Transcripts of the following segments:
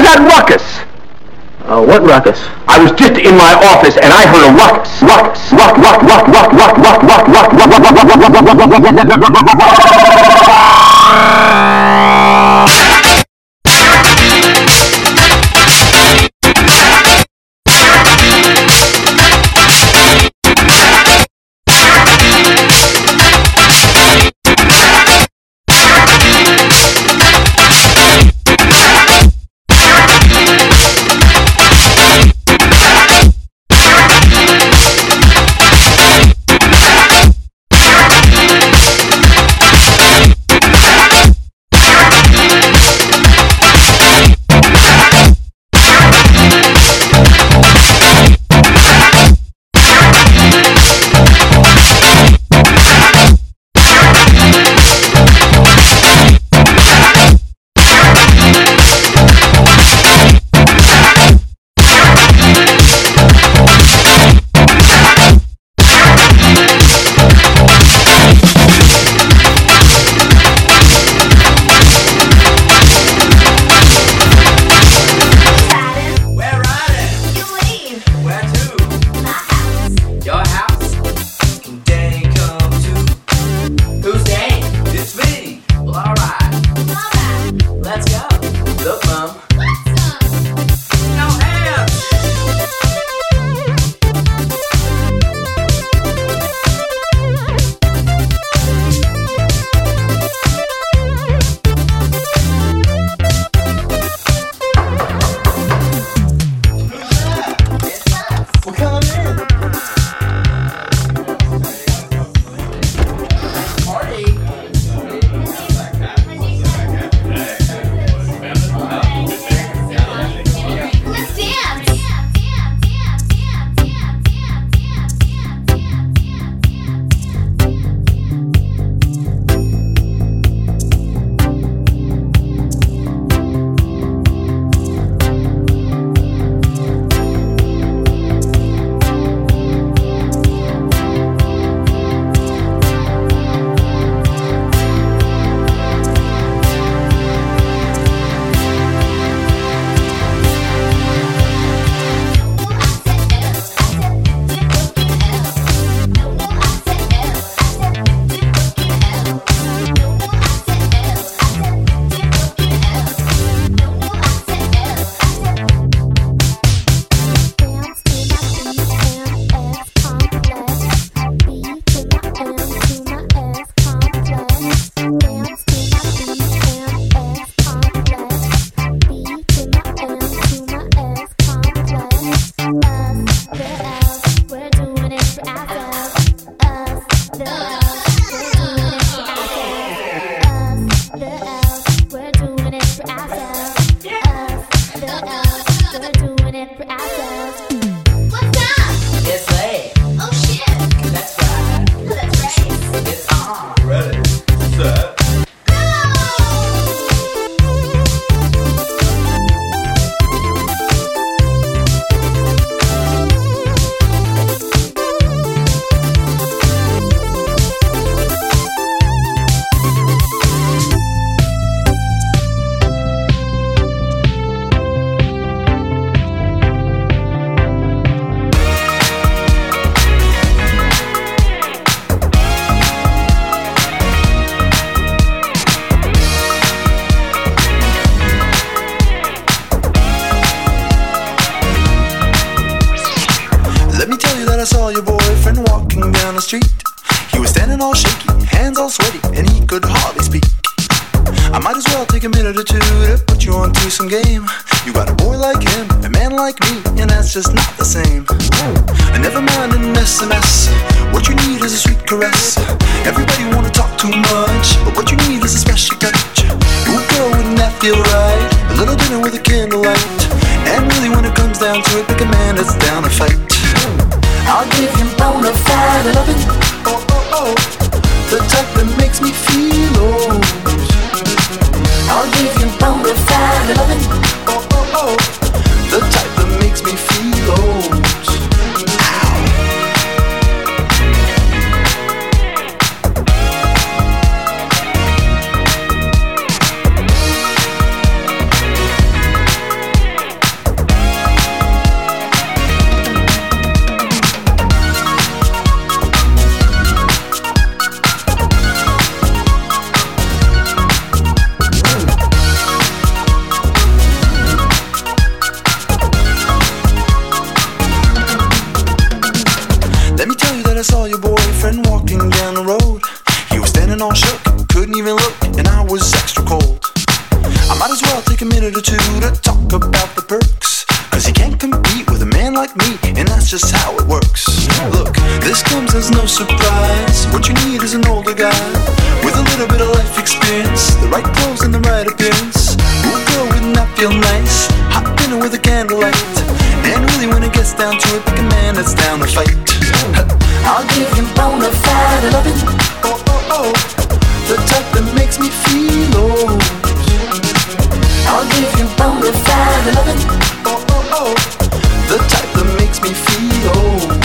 that ruckus? What ruckus? I was just in my office and I heard a ruckus. Ruckus. Ruck, ruck, ruck, ruck, ruck, ruck, ruck, ruck, ruck, I saw your boyfriend walking down the street. He was standing all shaky, hands all sweaty, and he could hardly speak. I might as well take a minute or two to put you onto some game. You got a boy like him, a man like me, and that's just not the same. And never mind an SMS, what you need is a sweet caress. Everybody wanna talk too much, but what you need is a special touch. Ooh girl, wouldn't that feel right? A little dinner with a candlelight. And really when it comes down to it, pick a man that's down to fight. I'll give you bona fide loving, oh oh oh, the type that makes me feel old. I'll give you bona fide loving, oh oh oh, the type that makes me feel old. minute or two to talk about the perks. Cause you can't compete with a man like me, and that's just how it works. Look, this comes as no surprise. What you need is an older guy with a little bit of life experience, the right clothes and the right appearance. Ooh, girl, wouldn't that feel nice? Hot dinner with a candlelight. And really when it gets down to it, pick a man that's down to fight. I'll give you bona fide loving. Oh, oh, oh. The type that makes me feel old. I'll give you bona fide loving. Oh, oh, oh. The type that makes me feel old.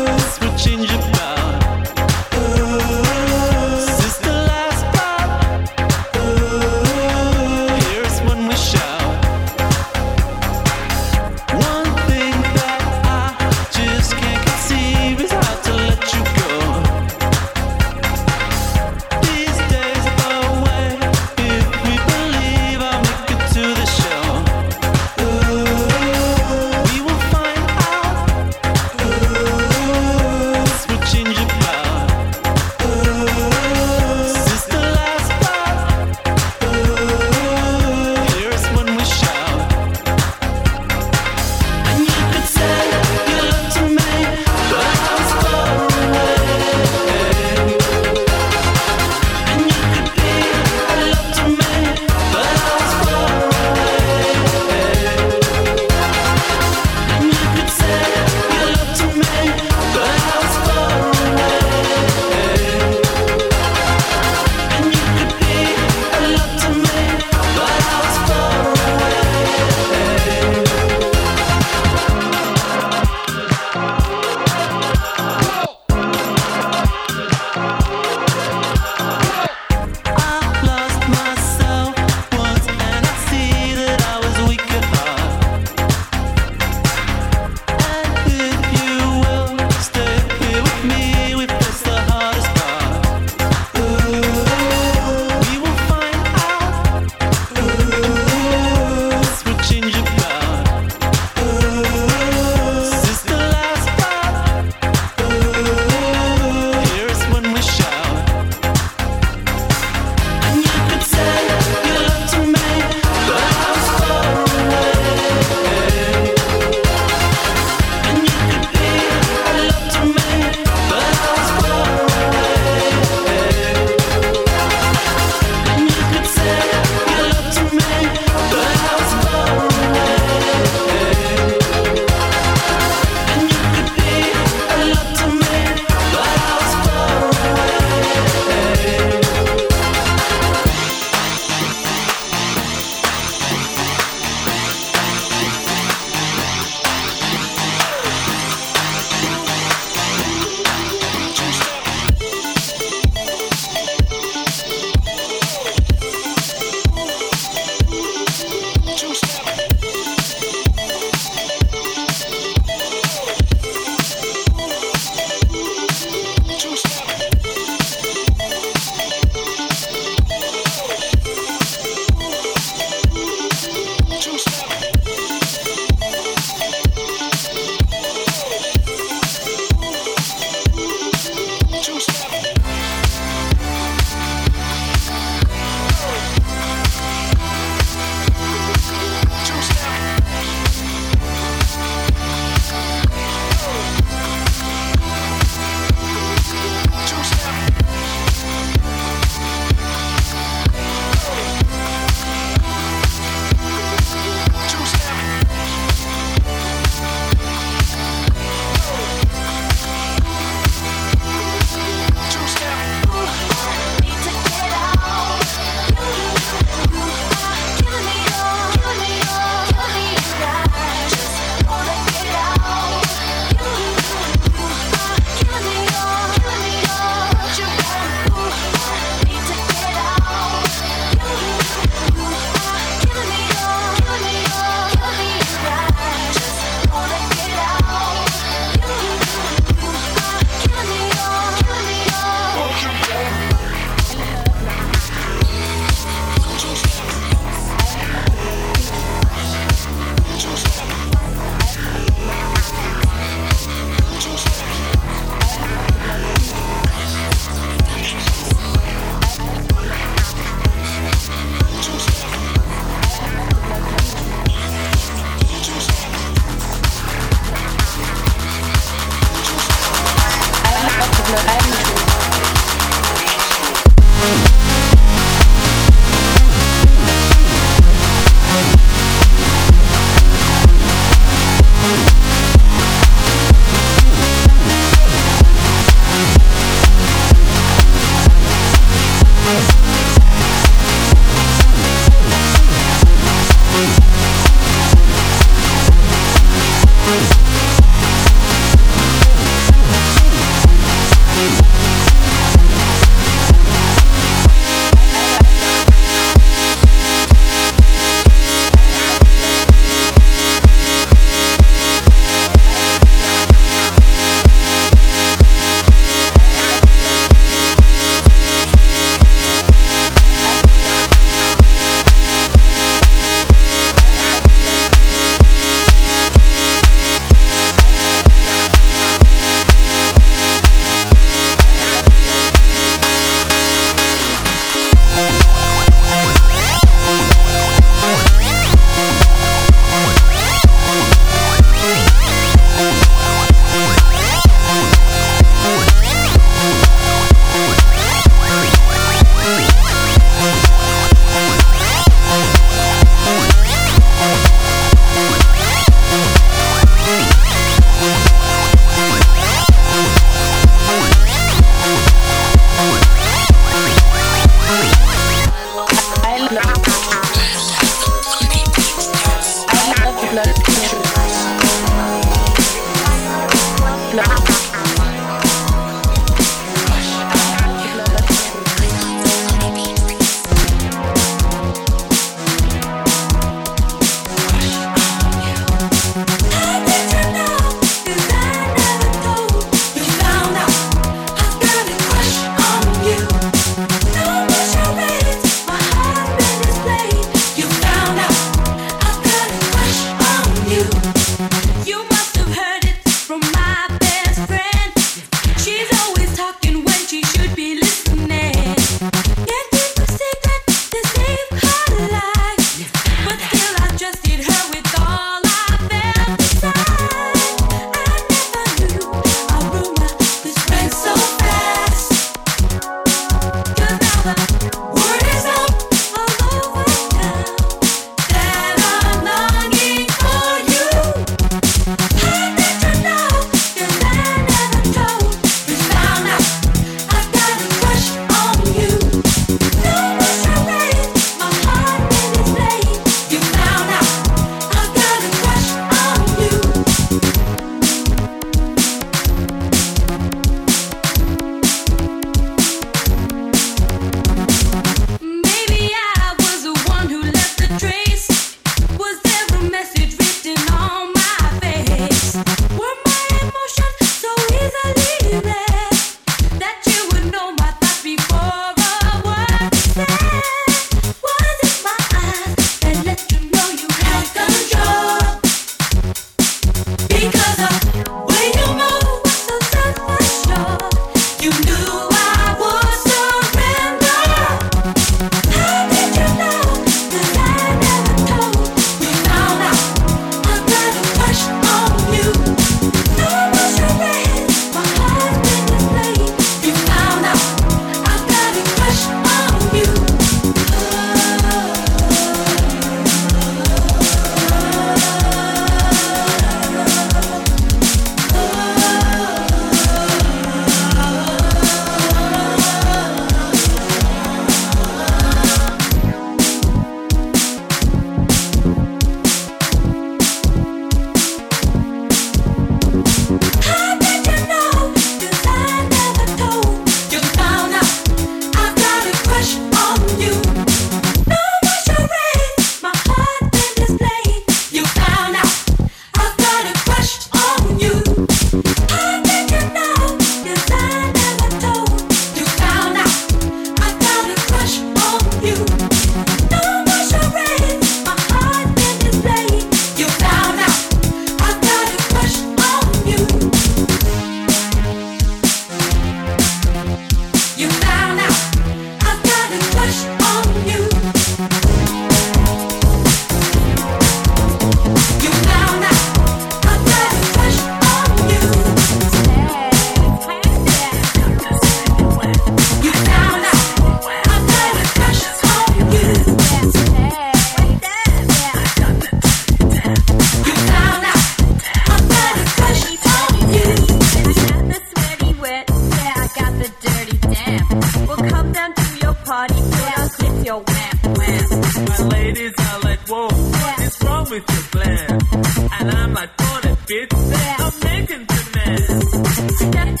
with your plan? And I'm like, on it, bitch. I'm making demands.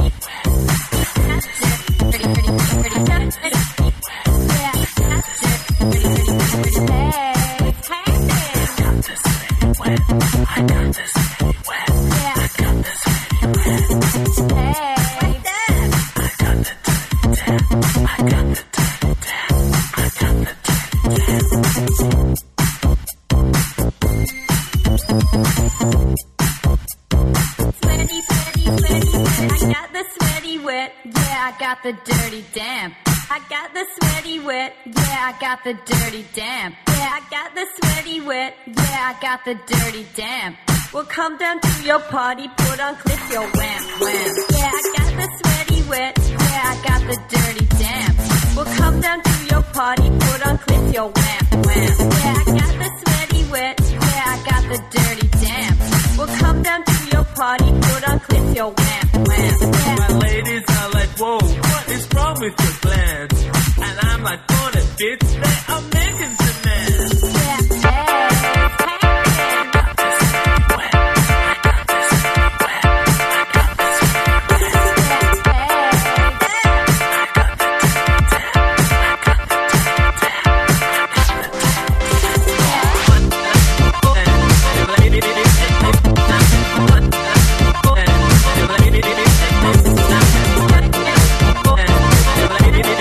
I got this wet. I got this wet. Hey, what's that? I got the dirty tap. I got the dirty tap. I got the dirty tap. Sweaty, sweaty, sweaty, wet. I got the sweaty wet. Yeah, I got the dirty damp. I got the sweaty wet. Yeah, I got the dirty damp. Yeah, I got the sweaty wet. Yeah, I got the dirty damp. We'll come down to your party, put on clip your wham, wham. Yeah, I got the sweaty wet. Yeah, I got the dirty damp. We'll come down to your party, put on clip your wham, wham. Yeah, I got the sweaty wet. Yeah, I got the dirty damp. We'll come down to your party, put on clip your wham, wham. Yeah. My ladies are like, whoa, what is wrong with your plans? And I'm like, on it, bitch, they are making demands. Yeah, hey. Lady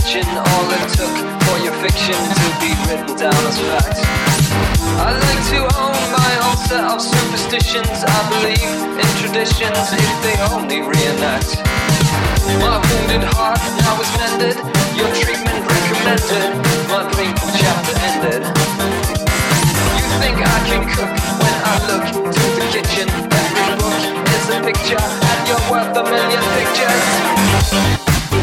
kitchen, all it took for your fiction to be written down as fact. I like to own my own set of superstitions. I believe in traditions if they only reenact. My wounded heart now is mended, your treatment recommended, my painful chapter ended. You think I can cook when I look to the kitchen? Every book is a picture and you're worth a million pictures.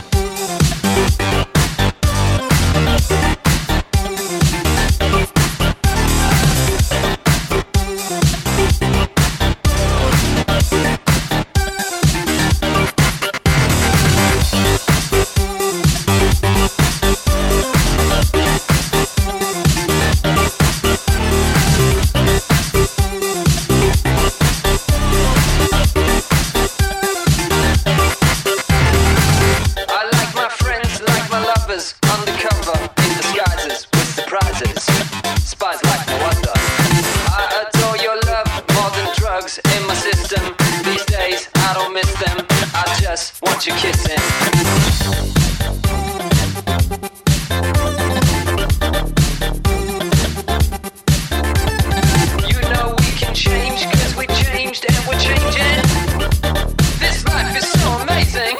Want you kissing. You know we can change, cause we changed and we're changing. This life is so amazing.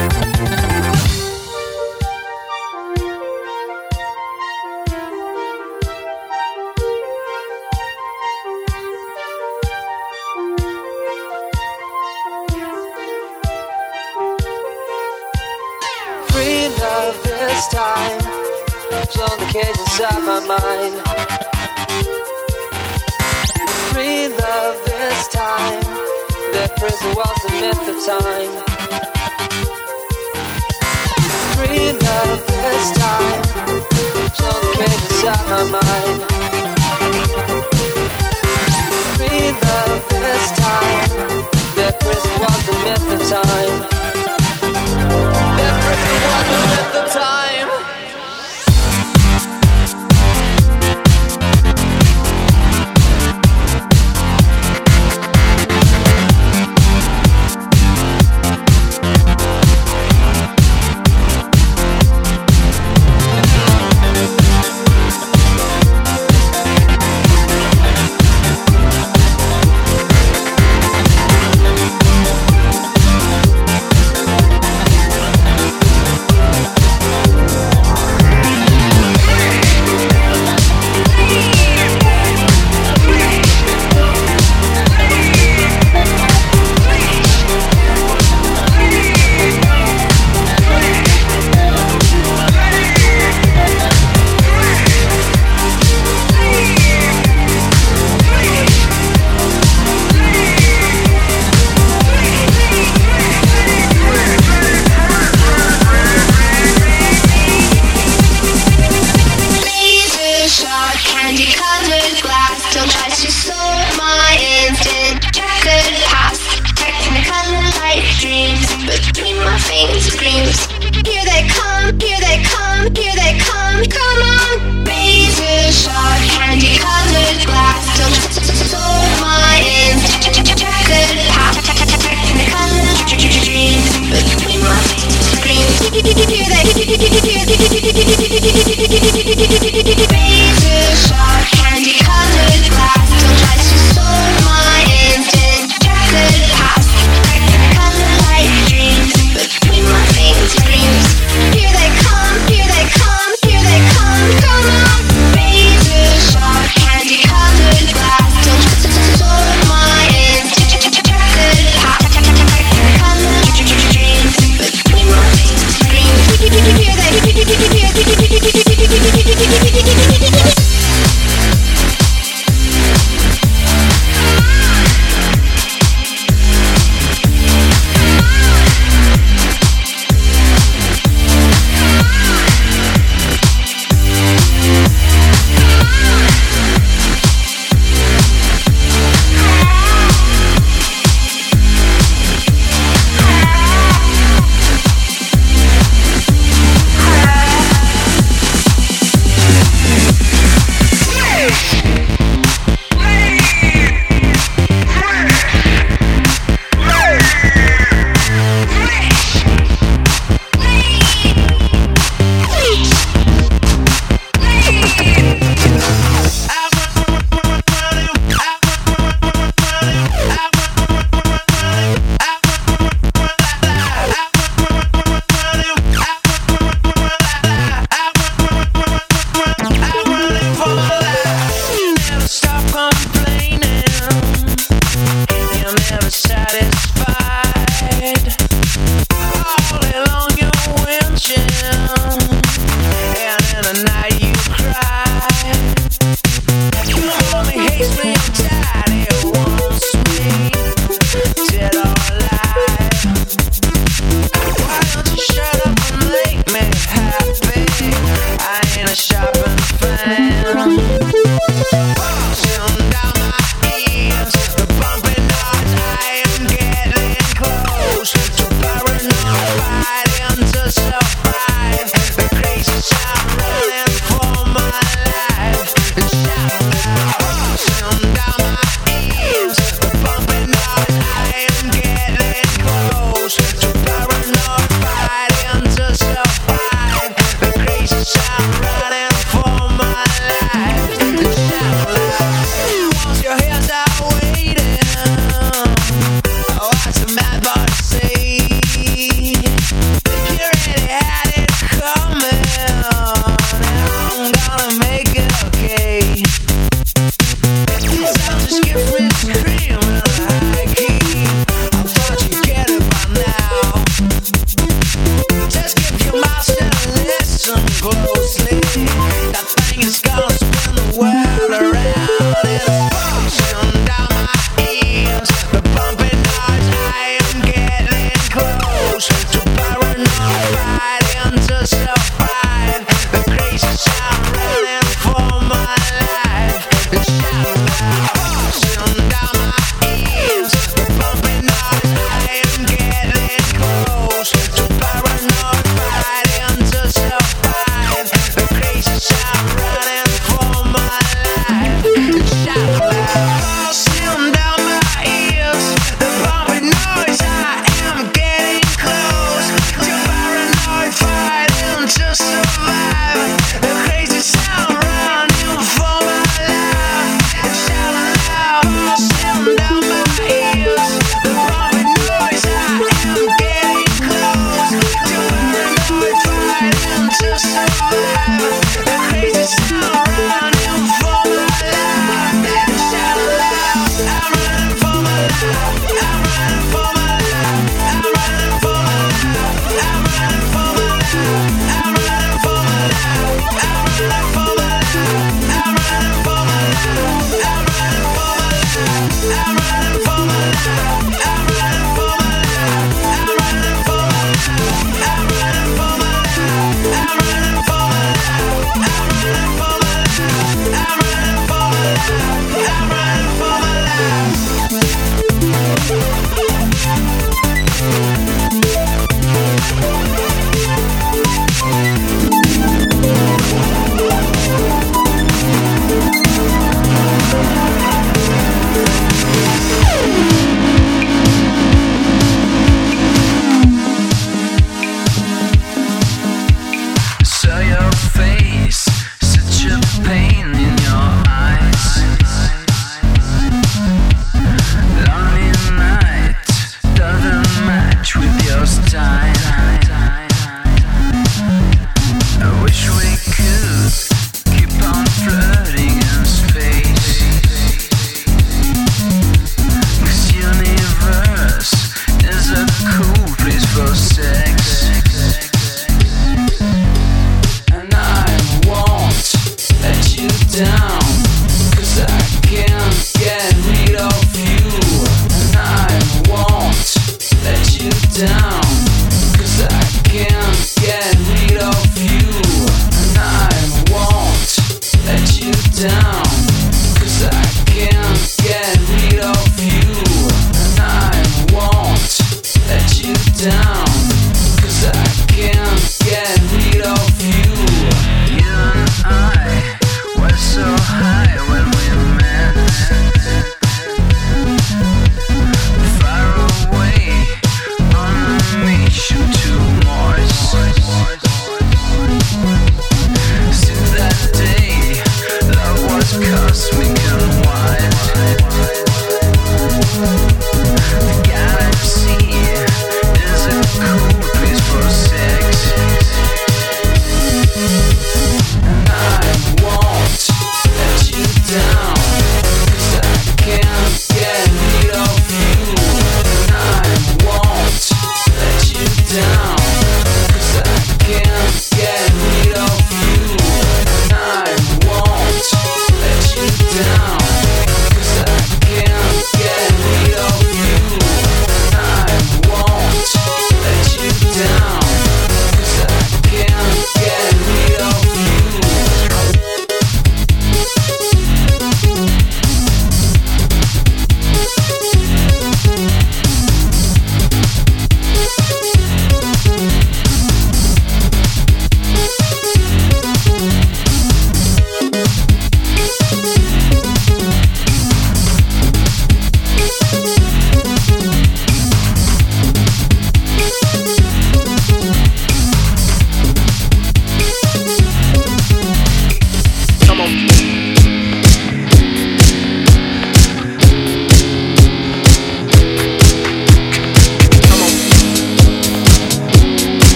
This time, blown the cage inside my mind. Free love this time, the prison walls the myth of time. Free love this time, blown the cage inside my mind. Free love this time, the prison walls the myth of time. The prison walls the myth of time. My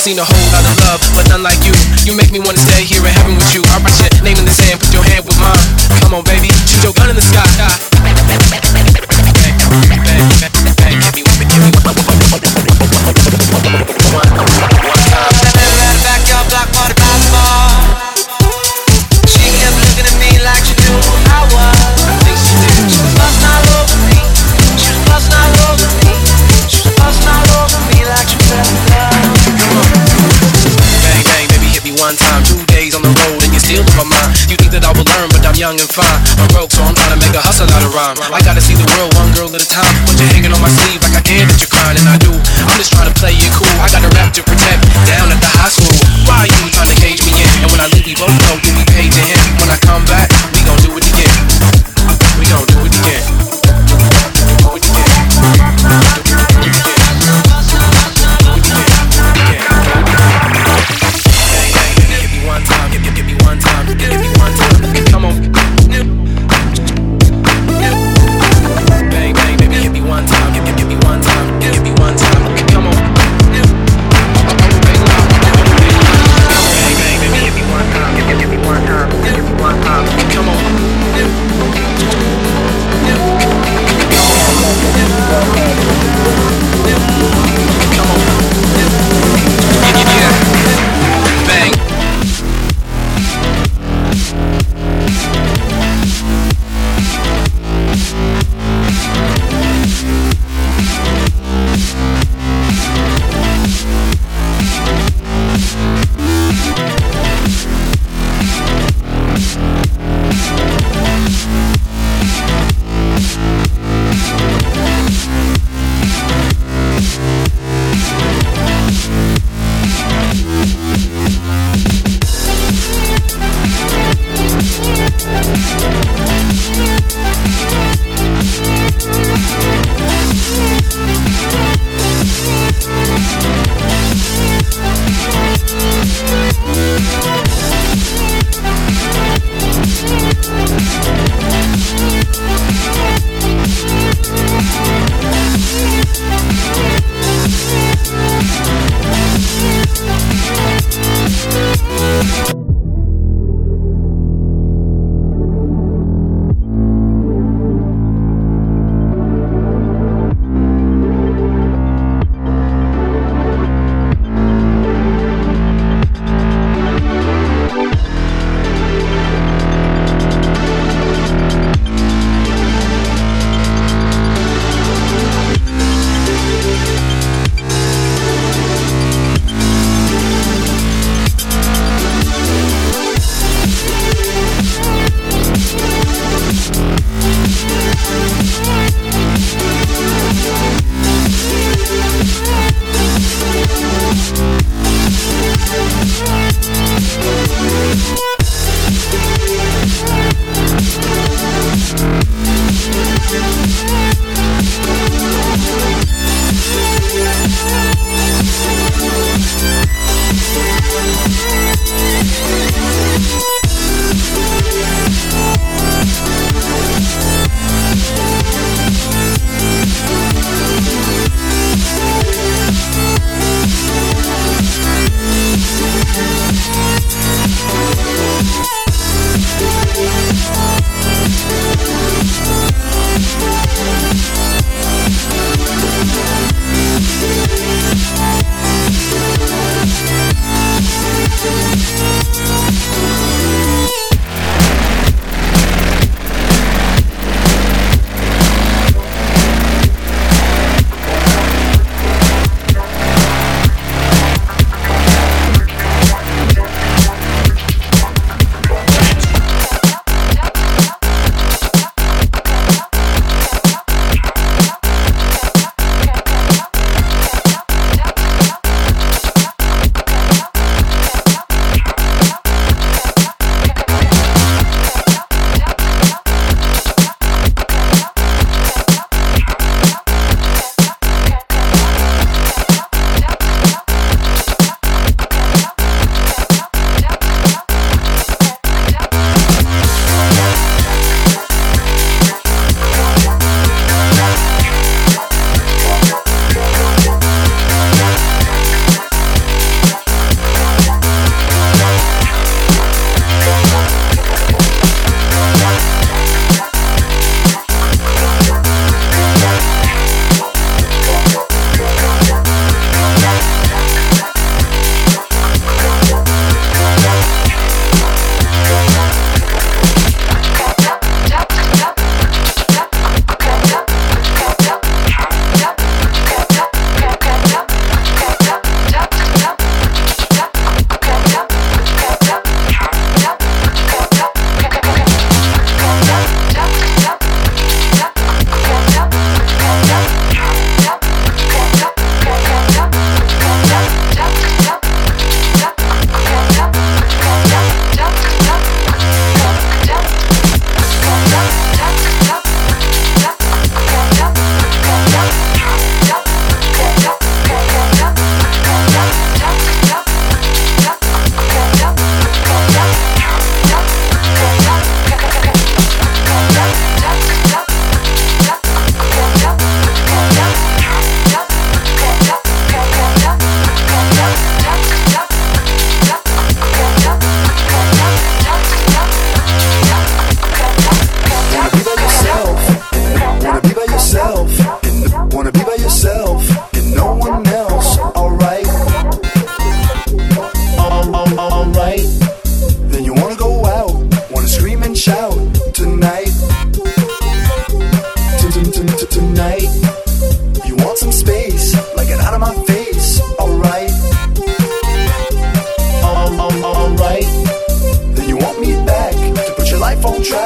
seen a whole lot of love, but none like you. You make me wanna stay here in heaven with you. I'll write your name in the sand, put your hand with mine. Come on, baby, shoot your gun in the sky. She kept looking at me like she knew who I was. I think she did. She was busting all over me. She was busting all over me. She was busting all over me like she fell in love. Bang, bang, baby, hit me one time. 2 days on the road and you're still in my mind. You think that I will learn, but I'm young and fine. I'm broke, so I'm trying to make a hustle out of rhyme. I gotta see the world one girl at a time. But you're hanging on my sleeve like I care that you're crying, and I do. I'm just trying to play it cool. I got a rap to protect down at the high school. Why are you trying to cage me in? And when I leave, we both know you'll be paid to him. When I come back, we gon' do it again. We gon' do it again. Do it again. Hit me one time, hit me one time, hit me one time. Come on. Bang, bang, baby, hit me one time, hit me one time, hit me one time. Come on. Bang, bang, baby, hit me one time, hit me one time, hit me one time. Come on.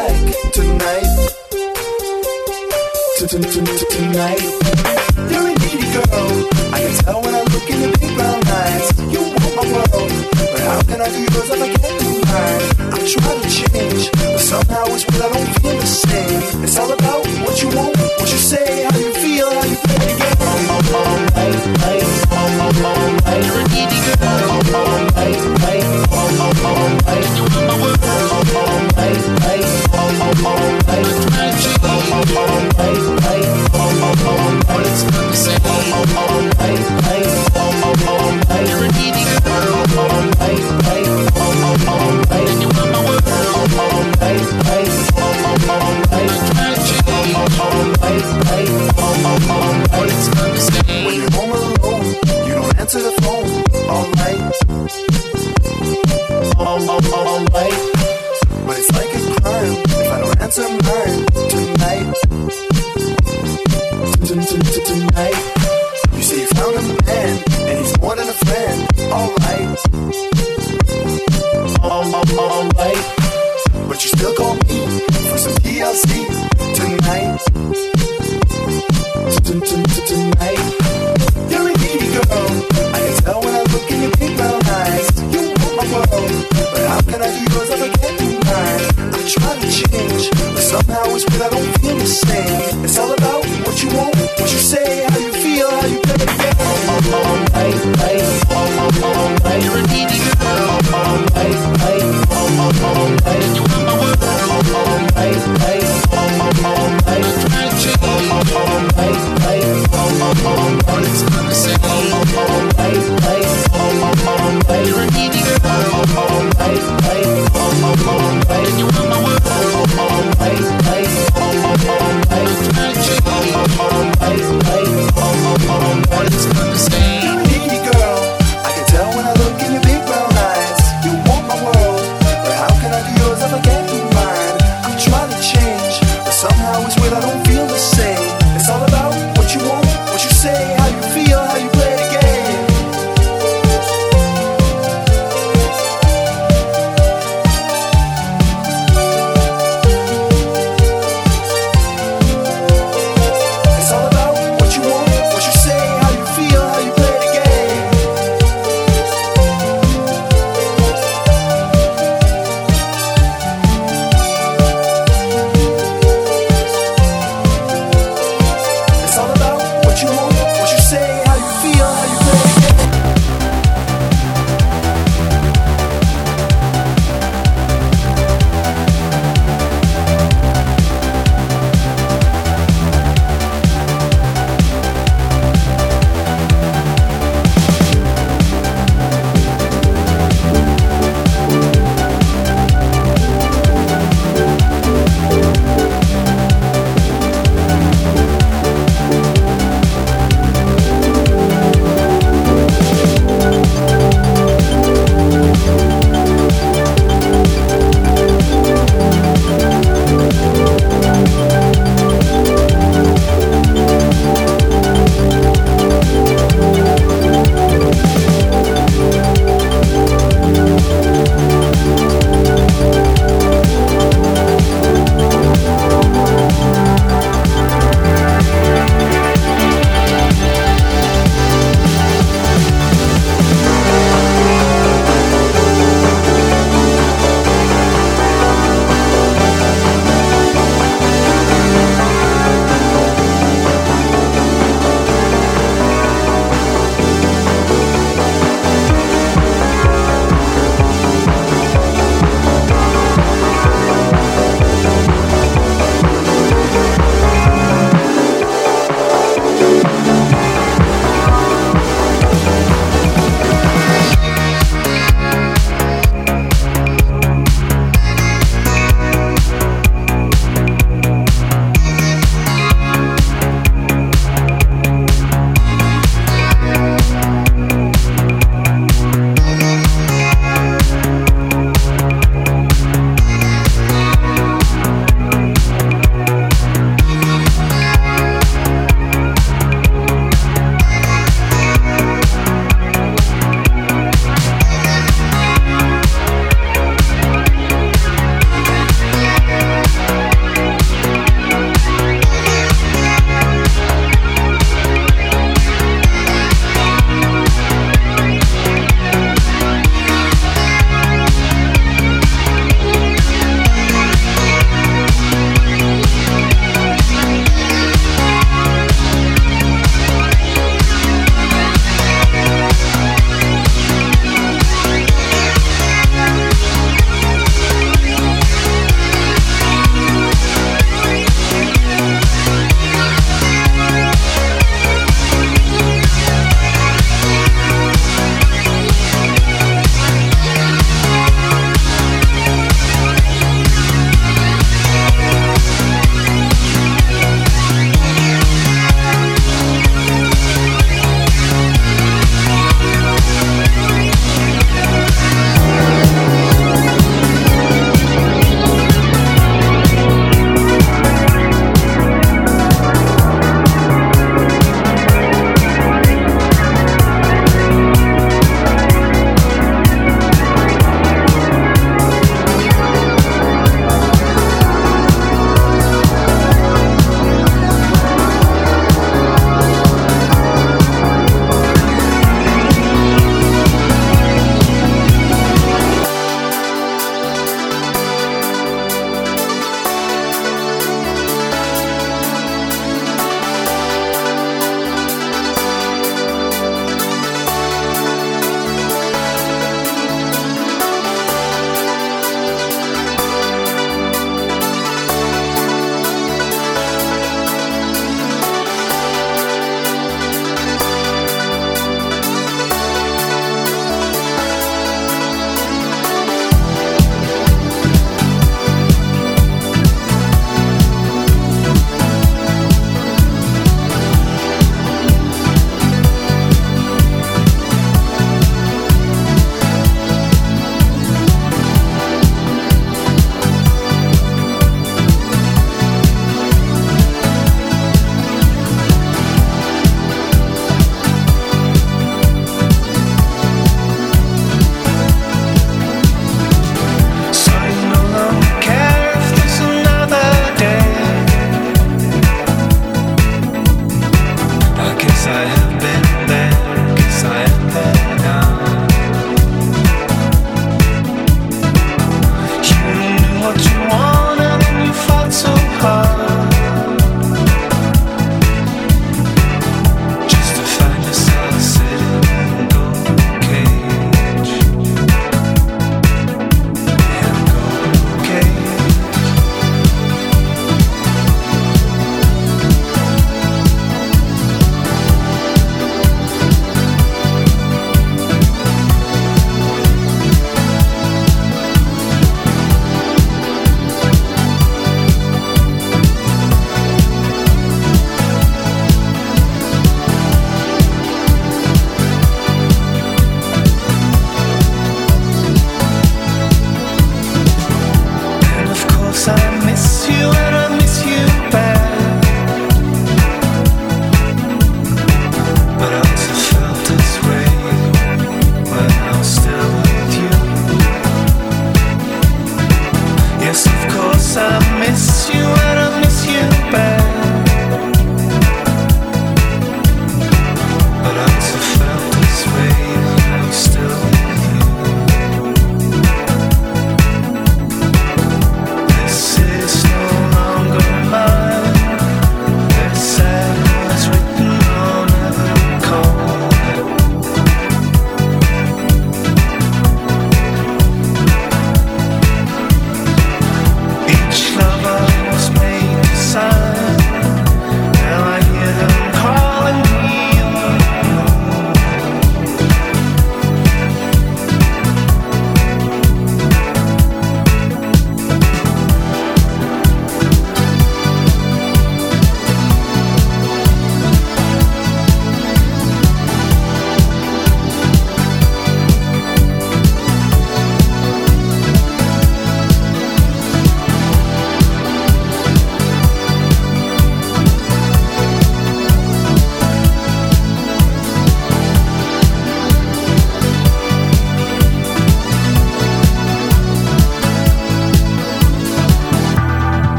like tonight. Tonight. You're a needy girl. I can tell when I look in your big brown eyes. You want my world, but how can I do yours if I can't do mine? I try to change, but somehow it's weird, I don't feel the same. It's all about what you want, what you say, how you feel, how you play the game. You're a needy girl. You want my world. But it's not the same. You're a needy girl. And you want my world. But it's not the same. When you're home alone, you don't answer the phone all night. All night. But it's like a crime if I don't answer mine tonight. Tonight. You say you found a man and he's more than a friend. Alright. Alright. But you still call me for some TLC tonight. Tonight. You're a needy girl. I can tell when I look in your big brown eyes. You want my world, but how can I do yours if I can't do mine? I try to change, but somehow it's weird, I don't feel the same. It's all about what you want, what you say, how you feel, how you play the game. You're a needy girl. And you want my world. I try to change, but it's not the same. You're a needy girl. And you want my world.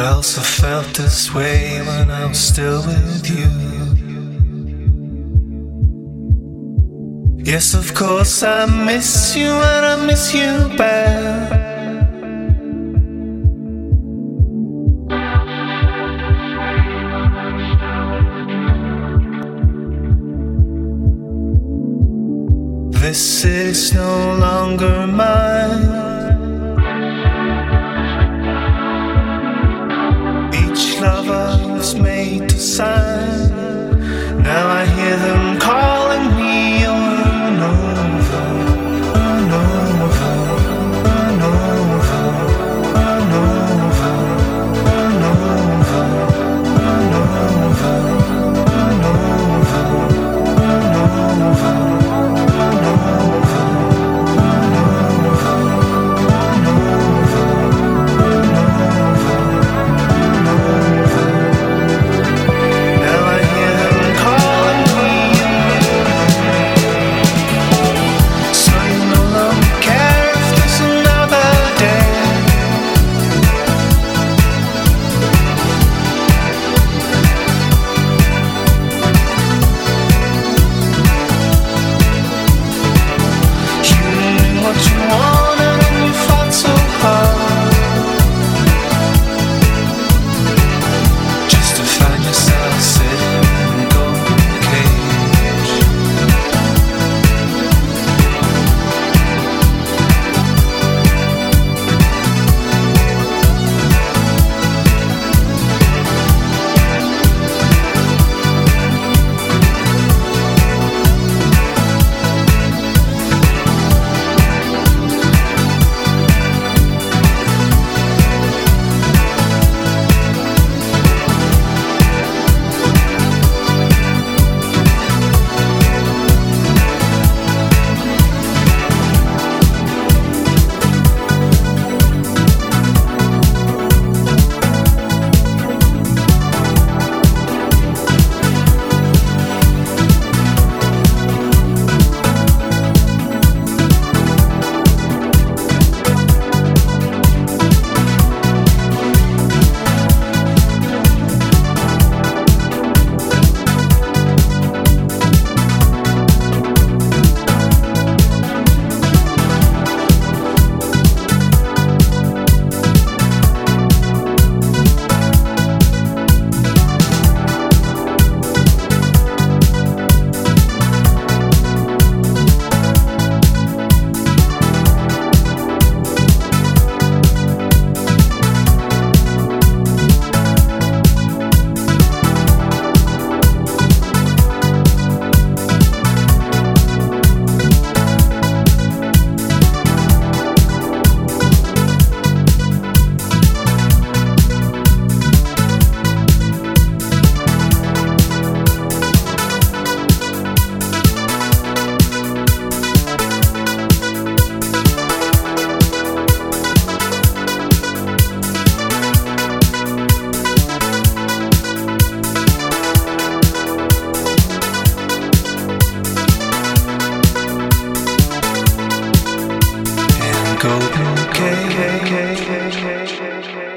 I also felt this way when I was still with you. Yes, of course I miss you and I miss you bad. This city's no longer mine. Each lover was made to sign. Now I hear them calling me over and over, and over, and over, and over, and over, and over, and over, and over. Golden Gate.